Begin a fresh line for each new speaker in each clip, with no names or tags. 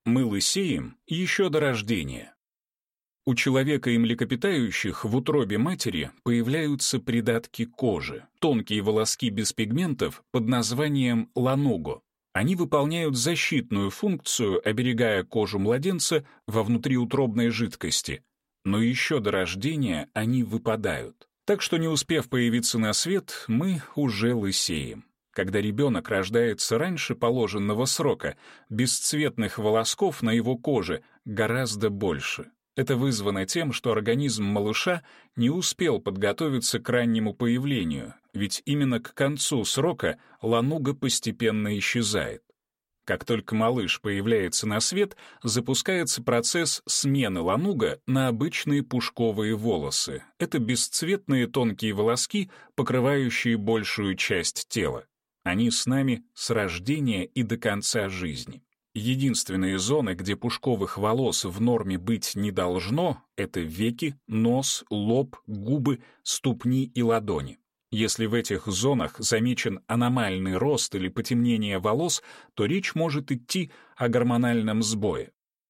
Мы лысеем еще до рождения. У человека и млекопитающих в утробе матери появляются придатки кожи, тонкие волоски без пигментов под названием лануго. Они выполняют защитную функцию, оберегая кожу младенца во внутриутробной жидкости. Но еще до рождения они выпадают. Так что, не успев появиться на свет, мы уже лысеем. Когда ребенок рождается раньше положенного срока, бесцветных волосков на его коже гораздо больше. Это вызвано тем, что организм малыша не успел подготовиться к раннему появлению, ведь именно к концу срока лануго постепенно исчезает. Как только малыш появляется на свет, запускается процесс смены лануго на обычные пушковые волосы. Это бесцветные тонкие волоски, покрывающие большую часть тела. Они с нами с рождения и до конца жизни. Единственные зоны, где пушковых волос в норме быть не должно, это веки, нос, лоб, губы, ступни и ладони. Если в этих зонах замечен аномальный рост или потемнение волос, то речь может идти о гормональном сбое.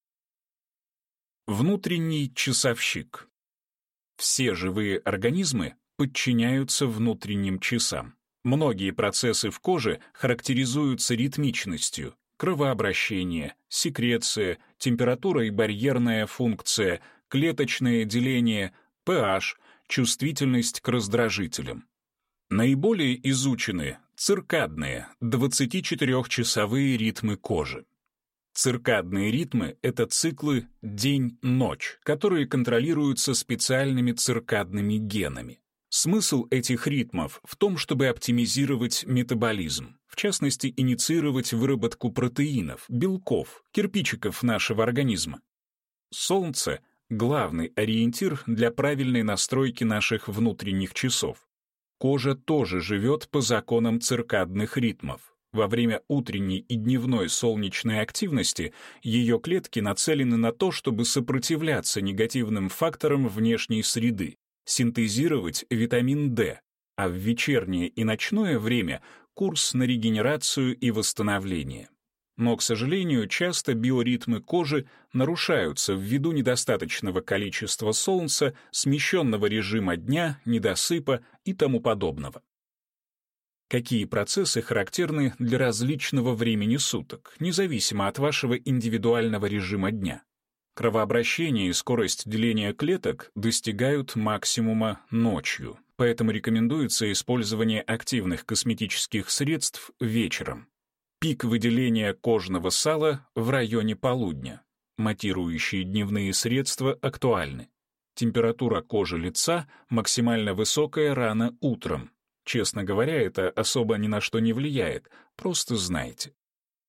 Внутренний часовщик. Все живые организмы подчиняются внутренним часам. Многие процессы в коже характеризуются ритмичностью: кровообращение, секреция, температура и барьерная функция, клеточное деление, pH, чувствительность к раздражителям. Наиболее изучены циркадные, 24-часовые ритмы кожи. Циркадные ритмы — это циклы день-ночь, которые контролируются специальными циркадными генами. Смысл этих ритмов в том, чтобы оптимизировать метаболизм, в частности, инициировать выработку протеинов, белков, кирпичиков нашего организма. Солнце — главный ориентир для правильной настройки наших внутренних часов. Кожа тоже живет по законам циркадных ритмов. Во время утренней и дневной солнечной активности ее клетки нацелены на то, чтобы сопротивляться негативным факторам внешней среды, синтезировать витамин D, а в вечернее и ночное время курс на регенерацию и восстановление. Но, к сожалению, часто биоритмы кожи нарушаются ввиду недостаточного количества солнца, смещенного режима дня, недосыпа и тому подобного. Какие процессы характерны для различного времени суток, независимо от вашего индивидуального режима дня? Кровообращение и скорость деления клеток достигают максимума ночью, поэтому рекомендуется использование активных косметических средств вечером. Пик выделения кожного сала в районе полудня. Матирующие дневные средства актуальны. Температура кожи лица максимально высокая рано утром. Честно говоря, это особо ни на что не влияет, просто знайте.